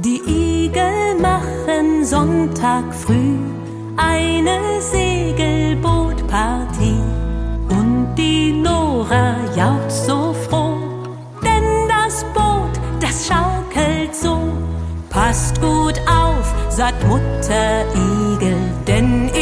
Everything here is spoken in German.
Die Igel machen Sonntag früh eine Segelbootpartie. Und die Nora jaucht so froh, denn das Boot, das schaukelt so. Passt gut auf, sagt Mutter Igel, denn